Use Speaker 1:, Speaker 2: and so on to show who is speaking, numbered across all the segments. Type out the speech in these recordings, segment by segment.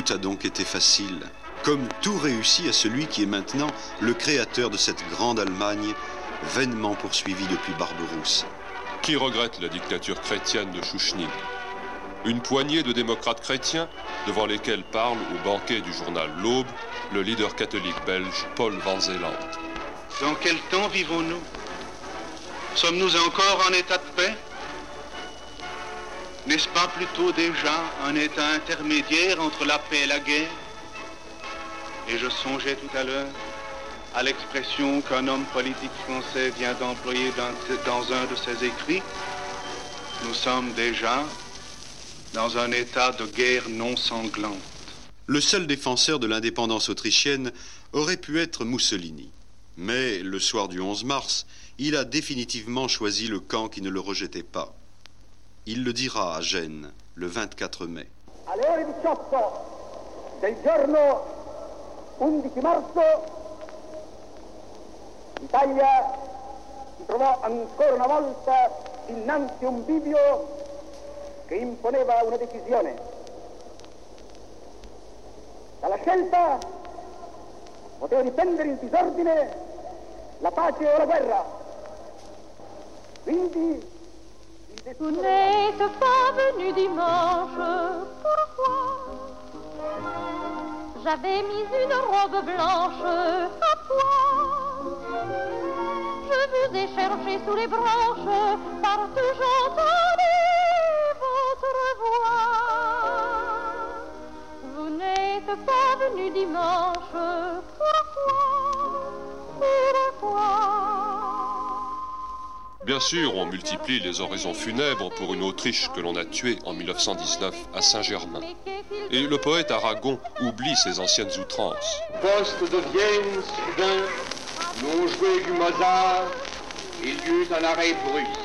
Speaker 1: Tout a donc été facile, comme tout réussit à celui qui est maintenant le créateur de cette grande Allemagne, vainement poursuivie depuis Barberousse.
Speaker 2: Qui regrette la dictature chrétienne de Schouchnig? Une poignée de démocrates chrétiens devant lesquels parle au banquet du journal L'Aube le leader catholique belge Paul Van Zeeland.
Speaker 3: Dans quel temps vivons-nous? Sommes-nous encore en état de paix? N'est-ce pas plutôt déjà un état intermédiaire entre la paix et la guerre? Et je songeais tout à l'heure à l'expression qu'un homme politique français vient d'employer dans un de ses écrits. Nous sommes déjà dans un état de guerre non sanglante.
Speaker 1: Le seul défenseur de l'indépendance autrichienne aurait pu être Mussolini. Mais le soir du 11 mars, il a définitivement choisi le camp qui ne le rejetait pas. Il le dira à Gênes, le 24 mai.
Speaker 4: Alle ore 18 del giorno 11 marzo, l'Italia si trovò ancora una volta dinanzi a un bivio che imponeva una decisione. Dalla scelta poteva dipendere il disordine, la pace o la guerra. Quindi
Speaker 5: vous n'êtes pas venu dimanche, pourquoi? J'avais mis une robe blanche, à quoi? Je vous ai cherché sous les branches, partout j'entendais votre voix. Vous n'êtes pas venu dimanche, pourquoi? Pourquoi?
Speaker 2: Bien sûr, on multiplie les oraisons funèbres pour une Autriche que l'on a tuée en 1919 à Saint-Germain. Et le poète Aragon oublie ses anciennes outrances.
Speaker 6: Poste de Vienne, soudain, nous joué du Mozart, il y eut un arrêt brusque.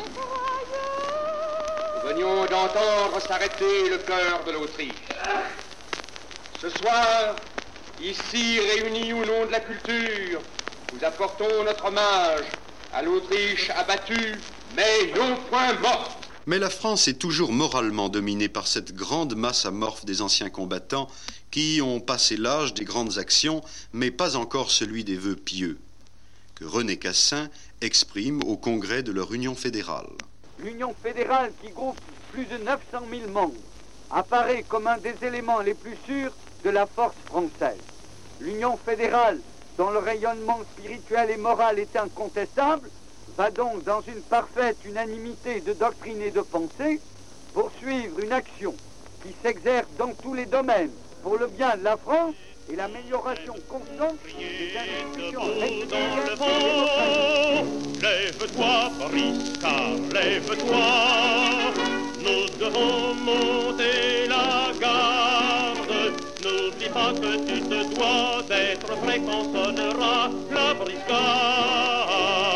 Speaker 6: Nous venions d'entendre s'arrêter le cœur de l'Autriche. Ce soir, ici réunis au nom de la culture, nous apportons notre hommage à l'Autriche abattue, mais non point morte.
Speaker 1: Mais la France est toujours moralement dominée par cette grande masse amorphe des anciens combattants qui ont passé l'âge des grandes actions, mais pas encore celui des vœux pieux, que René Cassin exprime au congrès de leur Union fédérale.
Speaker 7: L'Union fédérale, qui groupe plus de 900 000 membres, apparaît comme un des éléments les plus sûrs de la force française. L'Union fédérale, dont le rayonnement spirituel et moral est incontestable, va donc dans une parfaite unanimité de doctrine et de pensée poursuivre une action qui s'exerce dans tous les domaines pour le bien de la France et l'amélioration constante des institutions républicaines.
Speaker 8: Lève-toi, Briska, lève-toi, nous devons monter la garde. N'oublie pas que tu te dois d'être prêt quand sonnera la briscarde.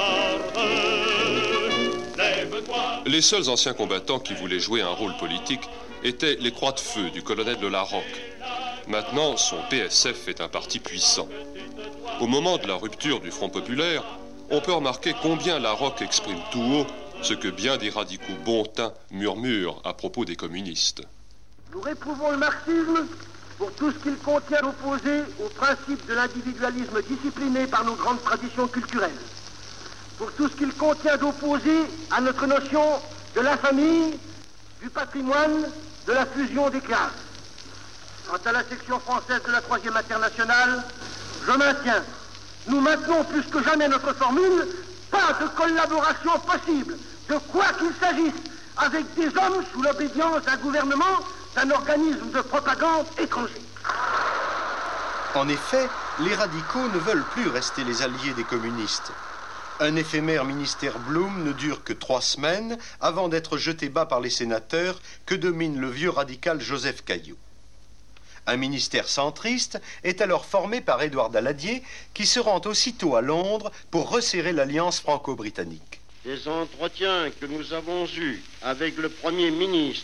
Speaker 8: Lève-toi.
Speaker 2: Les seuls anciens combattants qui voulaient jouer un rôle politique étaient les Croix de Feu du colonel de la Rocque. Maintenant, son PSF est un parti puissant. Au moment de la rupture du Front populaire, on peut remarquer combien la Rocque exprime tout haut ce que bien des radicaux bontins murmurent à propos des communistes.
Speaker 4: nous réprouvons le marxisme pour tout ce qu'il contient d'opposé au principe de l'individualisme discipliné par nos grandes traditions culturelles, pour tout ce qu'il contient d'opposé à notre notion de la famille, du patrimoine, de la fusion des classes. Quant à la section française de la 3e internationale, je maintiens, nous maintenons plus que jamais notre formule, pas de collaboration possible, de quoi qu'il s'agisse, avec des hommes sous l'obédience d'un gouvernement, d'un organisme de propagande étranger.
Speaker 9: En effet, les radicaux ne veulent plus rester les alliés des communistes. Un éphémère ministère Blum ne dure que 3 semaines avant d'être jeté bas par les sénateurs que domine le vieux radical Joseph Caillaux. Un ministère centriste est alors formé par Édouard Daladier qui se rend aussitôt à Londres pour resserrer l'alliance franco-britannique.
Speaker 6: Les entretiens que nous avons eus avec le Premier ministre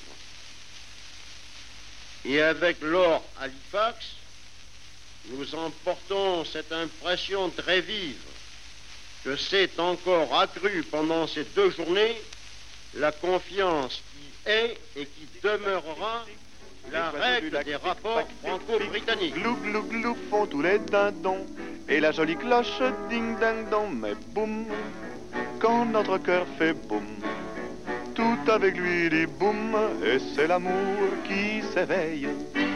Speaker 6: et avec Lord Halifax, nous emportons cette impression très vive que s'est encore accrue pendant ces 2 journées la confiance qui est et qui demeurera
Speaker 4: la règle des rapports franco-britanniques.
Speaker 8: Glou, glou, glou, font tous les dindons. Et la jolie cloche ding ding dong. Mais boum, quand notre cœur fait boum, tout avec lui dit boum. Et c'est l'amour qui s'éveille.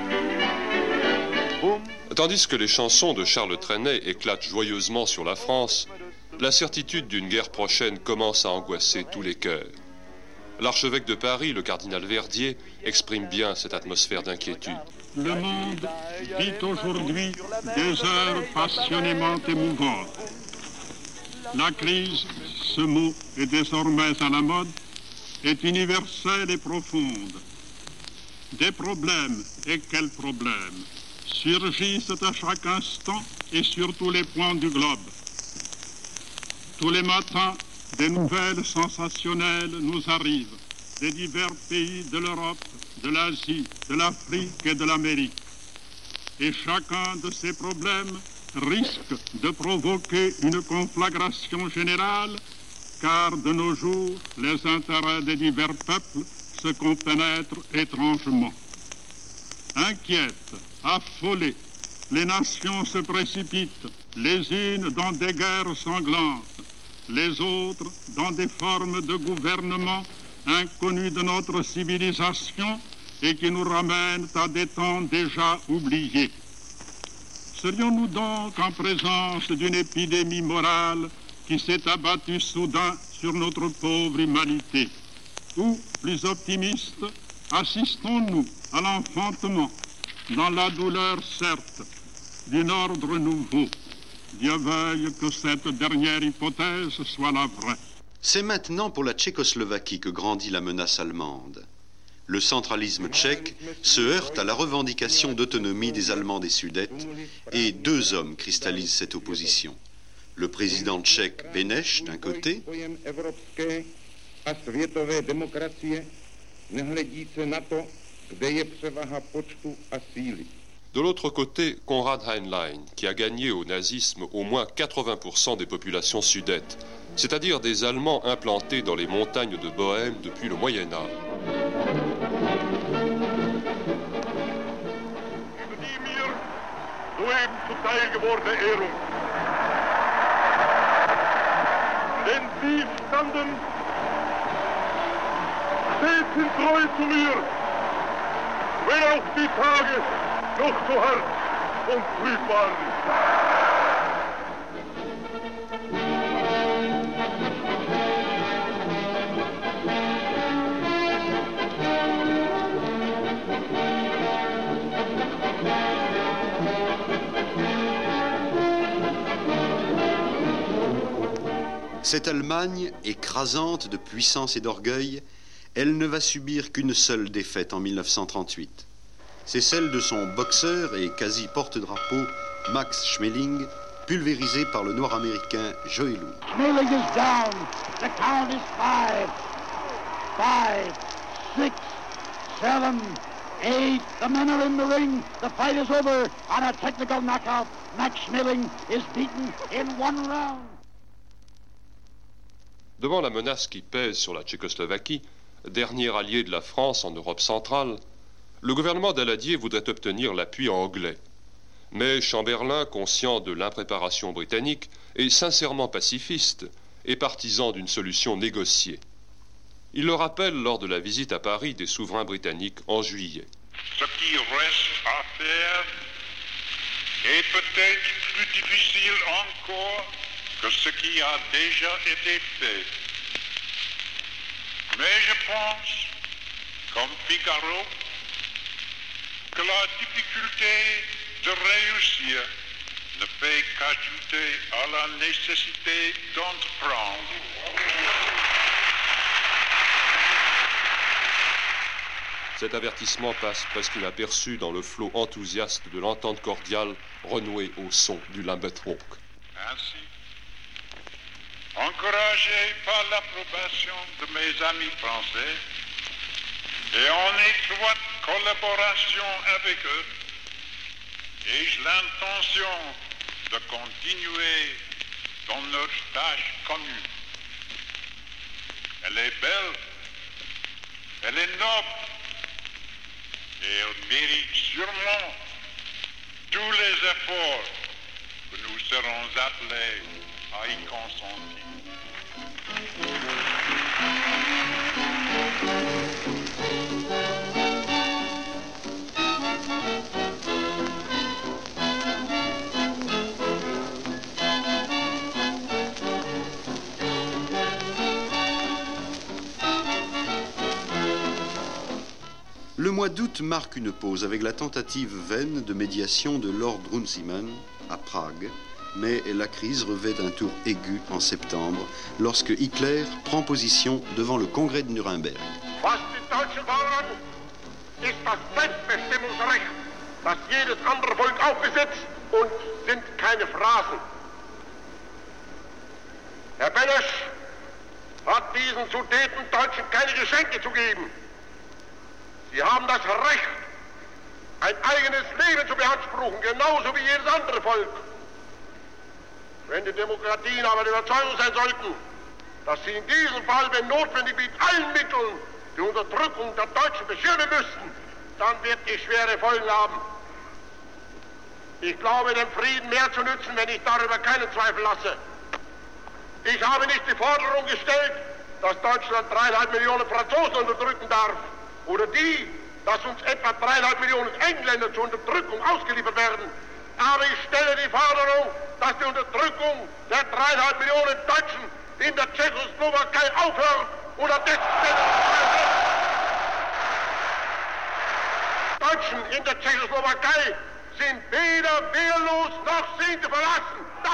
Speaker 8: Boum.
Speaker 2: Tandis que les chansons de Charles Trenet éclatent joyeusement sur la France, la certitude d'une guerre prochaine commence à angoisser tous les cœurs. L'archevêque de Paris, le cardinal Verdier, exprime bien cette atmosphère d'inquiétude.
Speaker 10: Le monde vit aujourd'hui des heures passionnément émouvantes. La crise, ce mot est désormais à la mode, est universelle et profonde. Des problèmes, et quels problèmes, surgissent à chaque instant et sur tous les points du globe. Tous les matins, des nouvelles sensationnelles nous arrivent des divers pays de l'Europe, de l'Asie, de l'Afrique et de l'Amérique. Et chacun de ces problèmes risque de provoquer une conflagration générale, car de nos jours, les intérêts des divers peuples se compénètrent étrangement. Inquiètes, affolées, les nations se précipitent, les unes dans des guerres sanglantes, les autres dans des formes de gouvernement inconnues de notre civilisation et qui nous ramènent à des temps déjà oubliés. Serions-nous donc en présence d'une épidémie morale qui s'est abattue soudain sur notre pauvre humanité? Ou, plus optimistes, assistons-nous à l'enfantement, dans la douleur certes, d'un ordre nouveau? Dieu veuille que cette dernière hypothèse soit la vraie.
Speaker 1: C'est maintenant pour la Tchécoslovaquie que grandit la menace allemande. Le centralisme tchèque se heurte à la revendication d'autonomie des Allemands des Sudètes et deux hommes cristallisent cette opposition. Le président tchèque Beneš d'un côté
Speaker 2: de l'autre côté, Konrad Heinlein, qui a gagné au nazisme au moins 80% des populations sudètes, c'est-à-dire des Allemands implantés dans les montagnes de Bohême depuis le Moyen Âge.
Speaker 8: Denn sie standen stets in Treue zu mir, wenn auch die Tage noch so hart und trüb waren.
Speaker 1: Cette Allemagne, écrasante de puissance et d'orgueil, elle ne va subir qu'une seule défaite en 1938. C'est celle de son boxeur et quasi porte-drapeau, Max Schmeling, pulvérisé par le noir américain Joe Louis.
Speaker 4: Schmeling is down. The count is 5, 6, 7, 8. The men are in the ring. The fight is over. On a technical knockout, Max Schmeling is beaten in one round.
Speaker 2: Devant la menace qui pèse sur la Tchécoslovaquie, dernier allié de la France en Europe centrale, le gouvernement Daladier voudrait obtenir l'appui anglais. Mais Chamberlain, conscient de l'impréparation britannique et sincèrement pacifiste, est partisan d'une solution négociée. Il le rappelle lors de la visite à Paris des souverains britanniques en juillet.
Speaker 11: Ce qui reste à faire est peut-être plus difficile encore que ce qui a déjà été fait. Mais je pense, comme Figaro, que la difficulté de réussir ne fait qu'ajouter à la nécessité d'entreprendre.
Speaker 2: Cet avertissement passe presque inaperçu dans le flot enthousiaste de l'entente cordiale renouée au son du Lambertwalk.
Speaker 11: Ainsi, encouragé par l'approbation de mes amis français et en étroite collaboration avec eux, ai-je l'intention de continuer dans notre tâche commune. Elle est belle, elle est noble, Et elle mérite sûrement tous les efforts que nous serons appelés à y consentir.
Speaker 1: Le mois d'août marque une pause avec la tentative vaine de médiation de Lord Runciman à Prague, mais la crise revêt un tour aigu en septembre lorsque Hitler prend position devant le congrès de Nuremberg.
Speaker 12: Was die Deutschen fordern, ist das Selbstbestimmungsrecht, das jedes andere Volk auch besitzt, und sind keine Phrasen. Herr Benesch hat diesen Sudetendeutschen keine Geschenke zu geben. Sie haben das Recht, ein eigenes Leben zu beanspruchen, genauso wie jedes andere Volk. Wenn die Demokratien aber der Überzeugung sein sollten, dass sie in diesem Fall, wenn notwendig, mit allen Mitteln die Unterdrückung der Deutschen beschirmen müssten, dann wird die schwere Folgen haben. Ich glaube, dem Frieden mehr zu nützen, wenn ich darüber keinen Zweifel lasse. Ich habe nicht die Forderung gestellt, dass Deutschland 3,5 Millionen Franzosen unterdrücken darf. Oder die, dass uns etwa 3,5 Millionen Engländer zur Unterdrückung ausgeliefert werden. Aber ich stelle die Forderung, dass die Unterdrückung der 3,5 Millionen Deutschen in der Tschechoslowakei aufhört und an dessen Stelle Deutschen in der Tschechoslowakei sind weder wehrlos noch sind verlassen. Das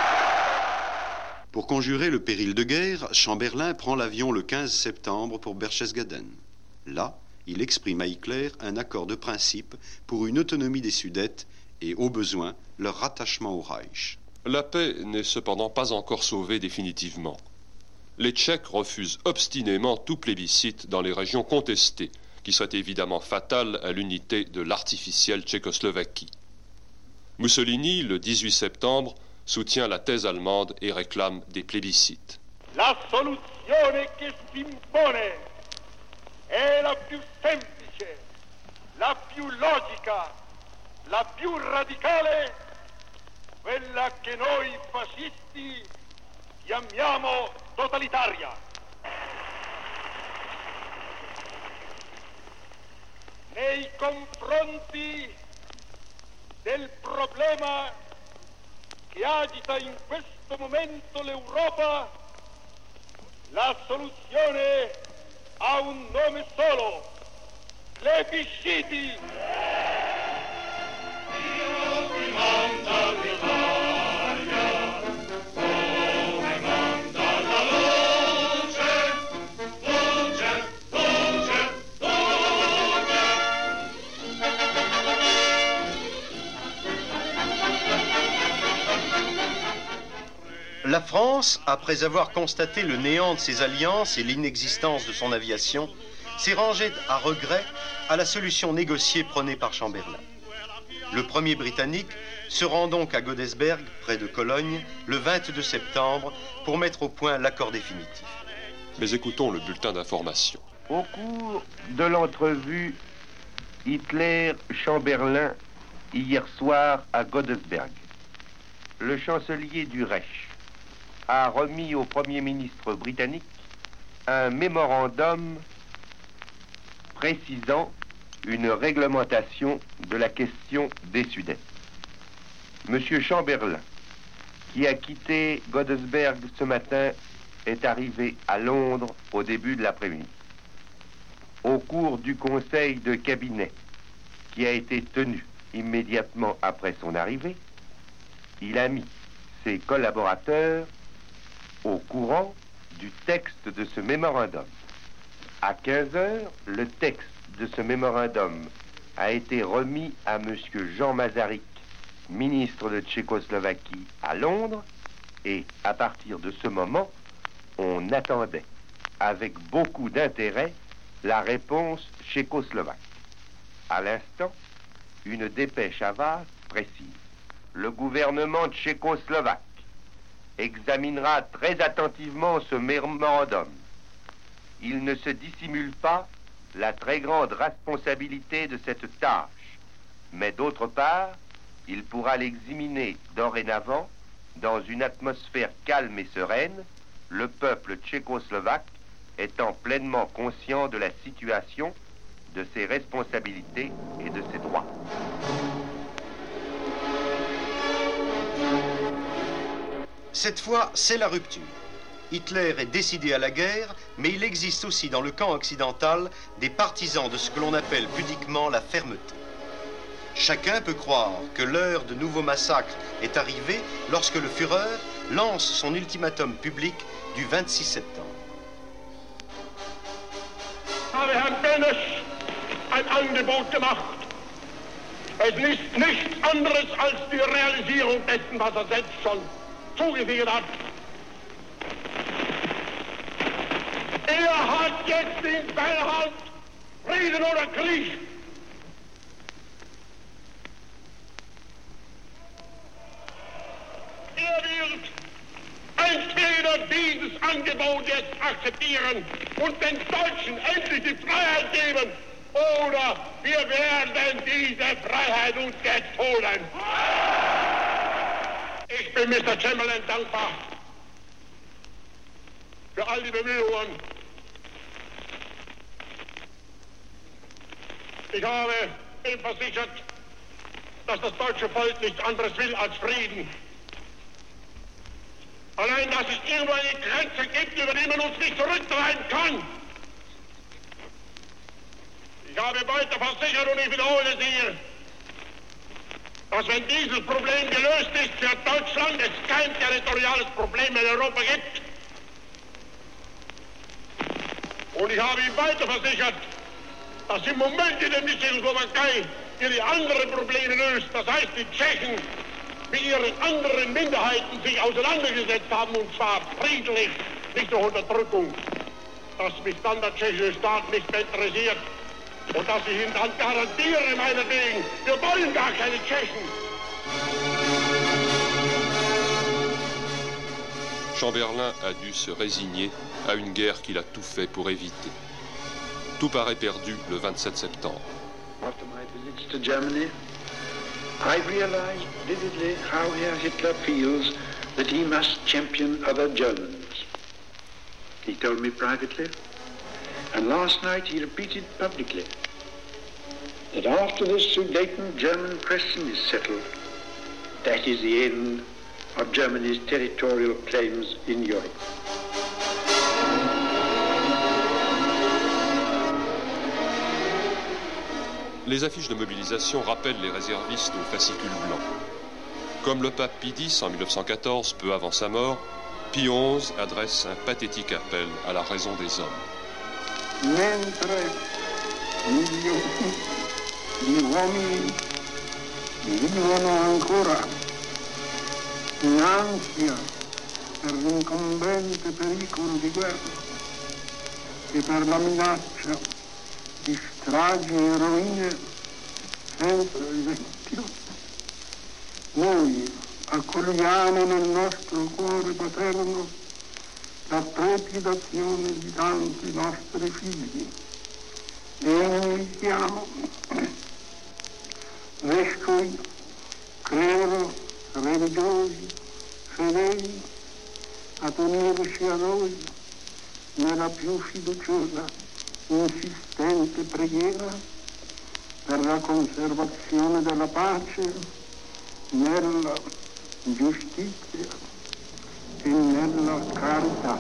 Speaker 1: Pour conjurer le péril de guerre, Chamberlain prend l'avion le 15 septembre pour Berchtesgaden. Là, il exprime à Hitler un accord de principe pour une autonomie des Sudètes et, au besoin, leur rattachement au Reich.
Speaker 2: La paix n'est cependant pas encore sauvée définitivement. Les Tchèques refusent obstinément tout plébiscite dans les régions contestées, qui serait évidemment fatal à l'unité de l'artificielle Tchécoslovaquie. Mussolini, le 18 septembre, soutient la thèse allemande et réclame des plébiscites.
Speaker 12: La soluzione che si impone è la più semplice, la più logica, la più radicale, quella che noi fascisti chiamiamo totalitaria. Nei confronti del problema che agita in questo momento l'Europa, la soluzione ha un nome solo: plebisciti. Dio ti manda l'Italia, come manda la luce, luce, luce, luce.
Speaker 9: La France, après avoir constaté le néant de ses alliances et l'inexistence de son aviation, s'est rangée à regret à la solution négociée prônée par Chamberlain. Le premier britannique se rend donc à Godesberg, près de Cologne, le 22 septembre, pour mettre au point l'accord définitif.
Speaker 2: Mais écoutons le bulletin d'information.
Speaker 13: Au cours de l'entrevue Hitler-Chamberlain hier soir à Godesberg, le chancelier du Reich a remis au Premier ministre britannique un mémorandum précisant une réglementation de la question des Sudètes. Monsieur Chamberlain, qui a quitté Godesberg ce matin, est arrivé à Londres au début de l'après-midi. Au cours du conseil de cabinet qui a été tenu immédiatement après son arrivée, il a mis ses collaborateurs au courant du texte de ce mémorandum. À 15 heures, le texte de ce mémorandum a été remis à M. Jean Masaryk, ministre de Tchécoslovaquie à Londres, et à partir de ce moment, on attendait avec beaucoup d'intérêt la réponse tchécoslovaque. À l'instant, une dépêche avare précise: le gouvernement tchécoslovaque examinera très attentivement ce mémorandum. Il ne se dissimule pas la très grande responsabilité de cette tâche, mais d'autre part, il pourra l'examiner dorénavant dans une atmosphère calme et sereine, le peuple tchécoslovaque étant pleinement conscient de la situation, de ses responsabilités et de ses droits.
Speaker 9: Cette fois, c'est la rupture. Hitler est décidé à la guerre, mais il existe aussi dans le camp occidental des partisans de ce que l'on appelle pudiquement la fermeté. Chacun peut croire que l'heure de nouveaux massacres est arrivée lorsque le Führer lance son ultimatum public du 26 septembre.
Speaker 12: Habe Herrn Beneš ein Angebot gemacht. Es ist nichts anderes als die Realisierung dessen, was selbst schon zugesichert hat. Hat jetzt in seiner Hand Frieden oder Krieg. Wird entweder dieses Angebot jetzt akzeptieren und den Deutschen endlich die Freiheit geben, oder wir werden diese Freiheit uns jetzt holen. Ich bin Mr. Chamberlain dankbar für all die Bemühungen. Ich habe ihm versichert, dass das deutsche Volk nichts anderes will als Frieden. Allein, dass es irgendwo eine Grenze gibt, über die man uns nicht zurücktreiben kann. Ich habe weiter versichert und ich wiederhole es hier, dass wenn dieses Problem gelöst ist für Deutschland, es kein territoriales Problem in Europa gibt. Und ich habe ihm weiter versichert, dass im Moment in der Tschechoslowakei ihre anderen Probleme löst. Das heißt, die Tschechen mit ihren anderen Minderheiten sich auseinandergesetzt haben, und zwar friedlich, nicht durch Unterdrückung. Dass mich dann der tschechische Staat nicht mehr interessiert und dass ich ihn dann garantiere, meinetwegen, wir wollen gar keine Tschechen.
Speaker 2: Chamberlain a dû se résigner à une guerre qu'il a tout fait pour éviter. Tout paraît perdu le 27 septembre.
Speaker 14: After my visits to Germany, I realized vividly how Herr Hitler feels that he must champion other Germans. He told me privately, and last night he repeated publicly, that after this Sudeten German question is settled, that is the end of Germany's territorial claims in Europe.
Speaker 2: Les affiches de mobilisation rappellent les réservistes aux fascicules blancs. Comme le pape Pie X en 1914, peu avant sa mort, Pie XI adresse un pathétique appel à la raison des hommes.
Speaker 15: Mentre milioni di uomini vivono ancora in ansia per l'incombente pericolo di guerra e per la minaccia di stragi e rovine senza esempio, noi accogliamo nel nostro cuore paterno la trepidazione di tanti nostri figli e invitiamo vescovi, clero, religiosi, fedeli ad unirsi a noi nella più fiduciosa, insistente preghiera per la conservazione della pace, nella giustizia et nella carità.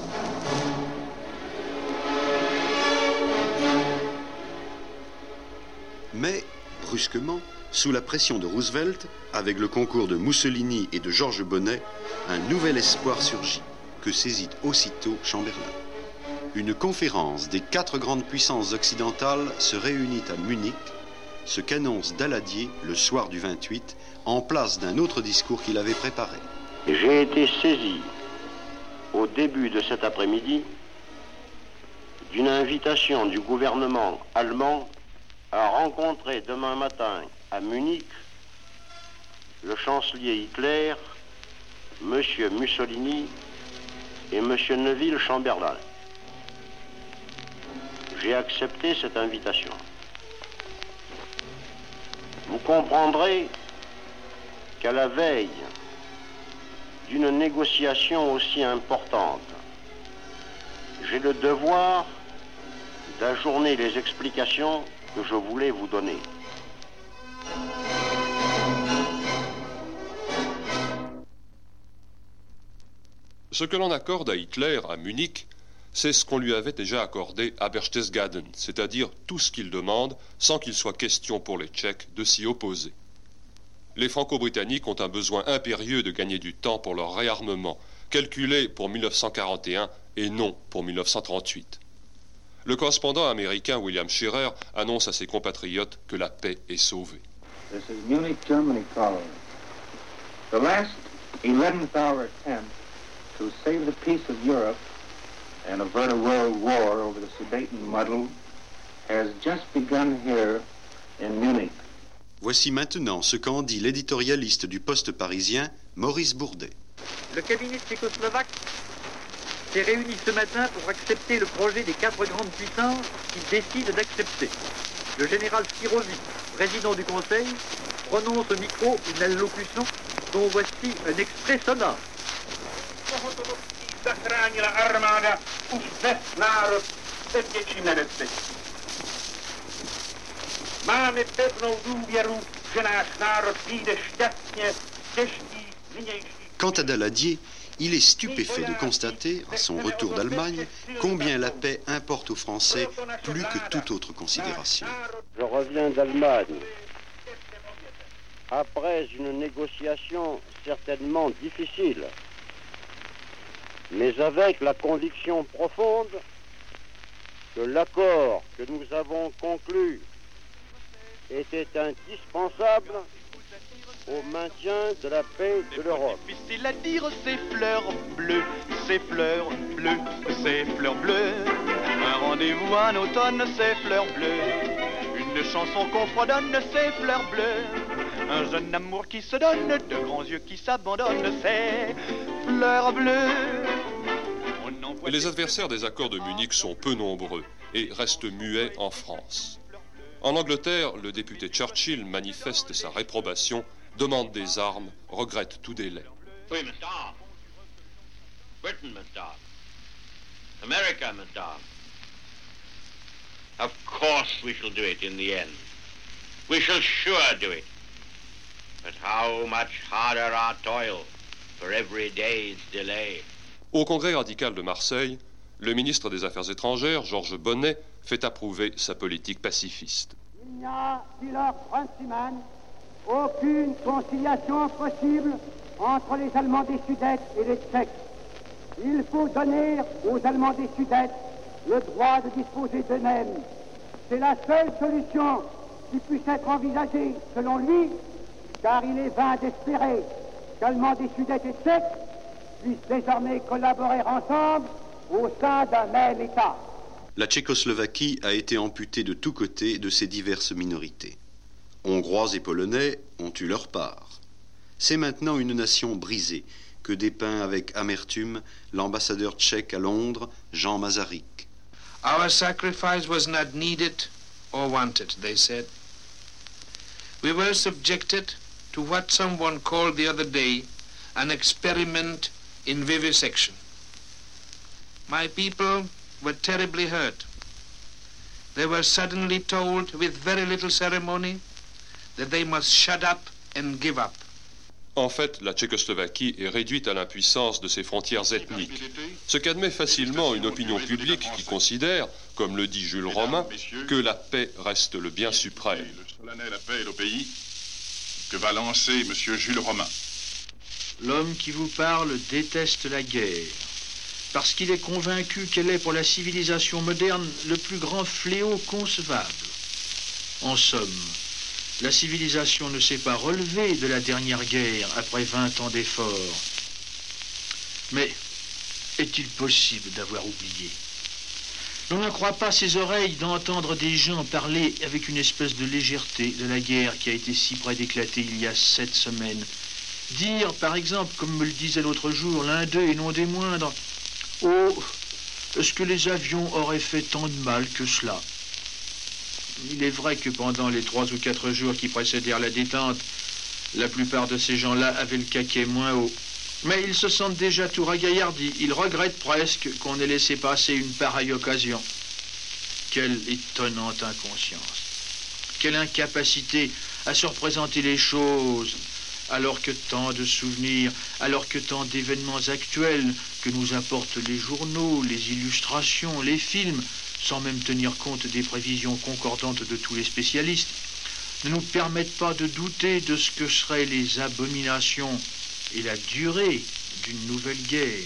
Speaker 1: Mais, brusquement, sous la pression de Roosevelt, avec le concours de Mussolini et de Georges Bonnet, un nouvel espoir surgit, que saisit aussitôt Chamberlain. Une conférence des 4 grandes puissances occidentales se réunit à Munich, ce qu'annonce Daladier le soir du 28, en place d'un autre discours qu'il avait préparé.
Speaker 16: J'ai été saisi au début de cet après-midi d'une invitation du gouvernement allemand à rencontrer demain matin à Munich le chancelier Hitler, M. Mussolini et M. Neville Chamberlain. j'ai accepté cette invitation. Vous comprendrez qu'à la veille d'une négociation aussi importante, j'ai le devoir d'ajourner les explications que je voulais vous donner.
Speaker 2: Ce que l'on accorde à Hitler à Munich, c'est ce qu'on lui avait déjà accordé à Berchtesgaden, c'est-à-dire tout ce qu'il demande sans qu'il soit question pour les Tchèques de s'y opposer. Les Franco-Britanniques ont un besoin impérieux de gagner du temps pour leur réarmement, calculé pour 1941 et non pour 1938. Le correspondant américain William Shirer annonce à ses compatriotes que la paix est sauvée.
Speaker 17: This is Munich, Germany calling. The last 11th hour attempt to save the peace of Europe and avert a world war over the Sudeten muddle has just begun here in Munich.
Speaker 1: Voici maintenant ce qu'en dit l'éditorialiste du Poste parisien, Maurice Bourdet.
Speaker 7: Le cabinet tchécoslovaque s'est réuni ce matin pour accepter le projet des 4 grandes puissances qui décident d'accepter. Le général Skirovi, président du Conseil, prononce au micro une allocution dont voici un extrait sonore.
Speaker 17: Máme pevnou důvěru, že náš národ vyjde šťastně z těžkých nynějších.
Speaker 1: Quant à Daladier, il est stupéfait de constater, à son retour d'Allemagne, combien la paix importe aux Français plus que toute autre considération.
Speaker 16: Je reviens d'Allemagne. Après une négociation certainement difficile, mais avec la conviction profonde que l'accord que nous avons conclu était indispensable au maintien de la paix de l'Europe.
Speaker 18: Difficile à dire ces fleurs bleues, ces fleurs bleues, ces fleurs bleues. Un rendez-vous un automne, ces fleurs bleues. Une chanson qu'on fredonne, ces fleurs bleues. Un jeune amour qui se donne, de grands yeux qui s'abandonnent, ces fleurs bleues.
Speaker 2: Et les adversaires des accords de Munich sont peu nombreux et restent muets en France. En Angleterre, le député Churchill manifeste sa réprobation, demande des armes, regrette tout délai.
Speaker 19: We must arm. Britain must arm. America must arm. Of course we shall do it in the end. We shall sure do it. But how much harder our toil for every day's delay.
Speaker 2: Au Congrès radical de Marseille, le ministre des Affaires étrangères, Georges Bonnet, fait approuver sa politique pacifiste.
Speaker 4: Il n'y a, dit Lord Runciman, aucune conciliation possible entre les Allemands des Sudètes et les Tchèques. Il faut donner aux Allemands des Sudètes le droit de disposer d'eux-mêmes. C'est la seule solution qui puisse être envisagée, selon lui, car il est vain d'espérer qu'Allemands des Sudètes et Tchèques puissent désormais collaborer ensemble au sein d'un même État.
Speaker 1: La Tchécoslovaquie a été amputée de tous côtés de ses diverses minorités. Hongrois et Polonais ont eu leur part. C'est maintenant une nation brisée que dépeint avec amertume l'ambassadeur tchèque à Londres, Jean Masaryk.
Speaker 20: Our sacrifice was not needed or wanted, they said. We were subjected to what someone called the other day an experiment in vivisection. My people were terribly hurt. They were suddenly told with very little ceremony that they must shut up and give up.
Speaker 2: En fait, la Tchécoslovaquie est réduite à l'impuissance de ses frontières ethniques, ce qu'admet facilement une opinion publique qui considère, comme le dit Jules Romain, que la paix reste le bien suprême.
Speaker 11: Le solennel appel au pays que va lancer M. Jules Romain.
Speaker 21: L'homme qui vous parle déteste la guerre, parce qu'il est convaincu qu'elle est pour la civilisation moderne le plus grand fléau concevable. En somme, la civilisation ne s'est pas relevée de la dernière guerre après 20 ans d'efforts. Mais est-il possible d'avoir oublié? L'on ne croit pas ses oreilles d'entendre des gens parler avec une espèce de légèreté de la guerre qui a été si près d'éclater il y a 7 semaines. Dire, par exemple, comme me le disait l'autre jour, l'un d'eux et non des moindres, « Oh, Est-ce que les avions auraient fait tant de mal que cela? Il est vrai que pendant les 3 ou 4 jours qui précédèrent la détente, la plupart de ces gens-là avaient le caquet moins haut. Mais ils se sentent déjà tout ragaillardis. Ils regrettent presque qu'on ait laissé passer une pareille occasion. Quelle étonnante inconscience. Quelle incapacité à se représenter les choses, alors que tant de souvenirs, alors que tant d'événements actuels que nous apportent les journaux, les illustrations, les films, sans même tenir compte des prévisions concordantes de tous les spécialistes, ne nous permettent pas de douter de ce que seraient les abominations et la durée d'une nouvelle guerre.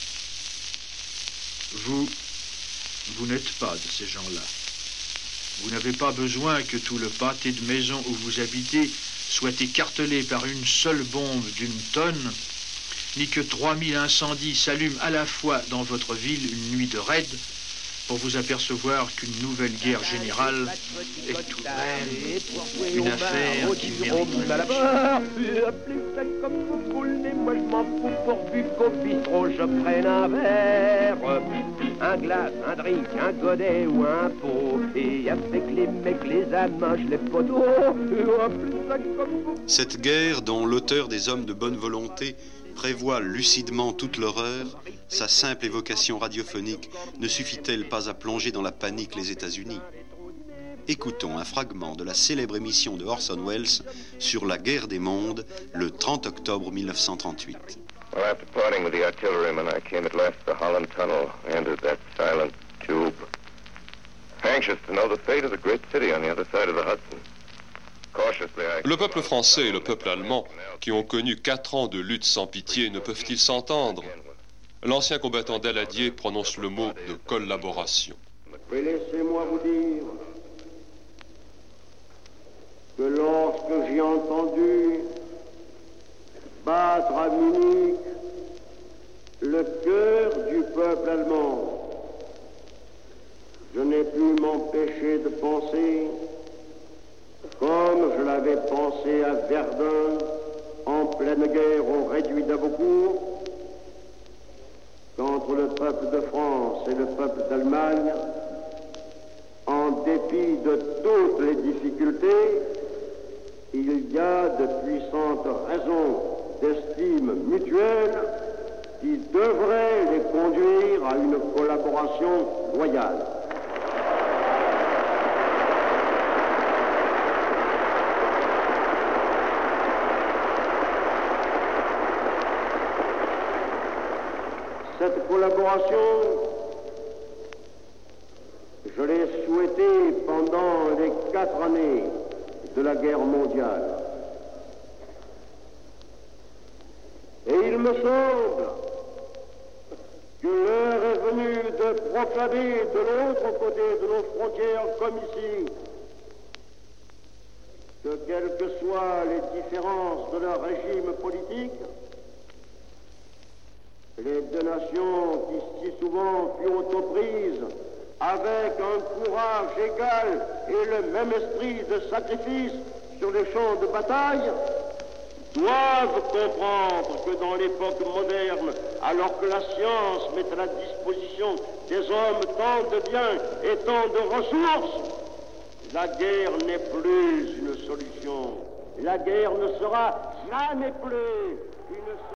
Speaker 21: Vous n'êtes pas de ces gens-là. Vous n'avez pas besoin que tout le pâté de maison où vous habitez soit écartelé par une seule bombe d'une tonne, ni que 3000 incendies s'allument à la fois dans votre ville une nuit de raid, pour vous apercevoir qu'une nouvelle guerre générale est tout de même une affaire qui mérite.
Speaker 4: Appelez ça comme vous voulez, moi je m'en fous pourvu qu'au bistrot je prenne un verre, un glace, un drink, un godet ou un pot, et avec les mecs, les amants, je les poteaux. Appelez ça comme vous.
Speaker 1: Cette guerre dont l'auteur des Hommes de bonne volonté prévoit lucidement toute l'horreur, sa simple évocation radiophonique ne suffit-elle pas à plonger dans la panique les États-Unis? Écoutons un fragment de la célèbre émission de Orson Welles sur la guerre des mondes, le 30 octobre 1938.
Speaker 13: Well, after parting with the artilleryman, I came at last to the Holland Tunnel, entered that silent tube, anxious to know the fate of the great city on the other side of the Hudson.
Speaker 2: Le peuple français et le peuple allemand, qui ont connu 4 ans de lutte sans pitié, ne peuvent-ils s'entendre? L'ancien combattant Daladier prononce le mot de collaboration.
Speaker 4: Mais laissez-moi vous dire que lorsque j'ai entendu battre à Munich le cœur du peuple allemand, je n'ai pu m'empêcher de penser, comme je l'avais pensé à Verdun, en pleine guerre au réduit d'Avocourt, qu'entre le peuple de France et le peuple d'Allemagne, en dépit de toutes les difficultés, il y a de puissantes raisons d'estime mutuelle qui devraient les conduire à une collaboration loyale. Cette collaboration, je l'ai souhaitée pendant les 4 années de la guerre mondiale. Et il me semble que l'heure est venue de proclamer de l'autre côté de nos frontières, comme ici, que quelles que soient les différences de leur régime politique, les 2 nations qui si souvent furent aux prises avec un courage égal et le même esprit de sacrifice sur les champs de bataille, doivent comprendre que dans l'époque moderne, alors que la science met à la disposition des hommes tant de biens et tant de ressources, la guerre n'est plus une solution. La guerre ne sera jamais plus une solution.